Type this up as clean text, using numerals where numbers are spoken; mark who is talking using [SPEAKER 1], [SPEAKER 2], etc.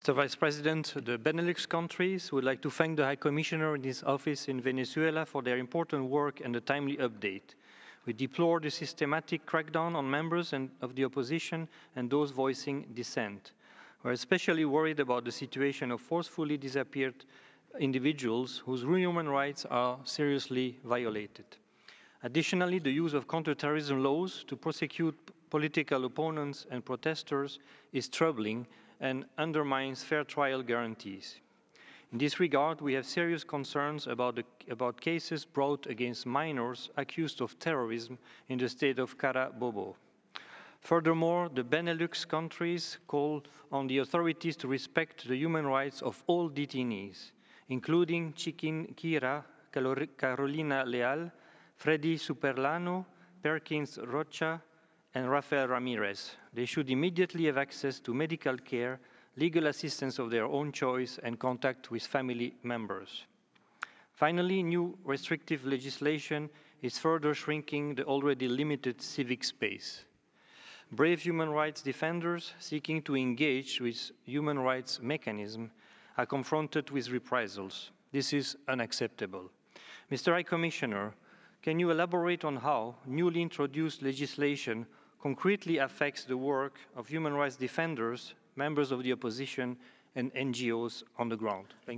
[SPEAKER 1] Mr. Vice President, the Benelux countries would like to thank the High Commissioner and his office in Venezuela for their important work and the timely update. We deplore the systematic crackdown on members of the opposition and those voicing dissent. We're especially worried about the situation of forcefully disappeared individuals whose human rights are seriously violated. Additionally, the use of counterterrorism laws to prosecute political opponents and protesters is troubling and undermines fair trial guarantees. In this regard, we have serious concerns about cases brought against minors accused of terrorism in the state of Carabobo. Furthermore, the Benelux countries call on the authorities to respect the human rights of all detainees, including Chiquinquirá, Carolina Leal, Freddy Superlano, Perkins Rocha, and Rafael Ramirez. They should immediately have access to medical care, legal assistance of their own choice, and contact with family members. Finally, new restrictive legislation is further shrinking the already limited civic space. Brave human rights defenders seeking to engage with human rights mechanisms are confronted with reprisals. This is unacceptable. Mr. High Commissioner, can you elaborate on how newly introduced legislation concretely affects the work of human rights defenders, members of the opposition, and NGOs on the ground? Thank you.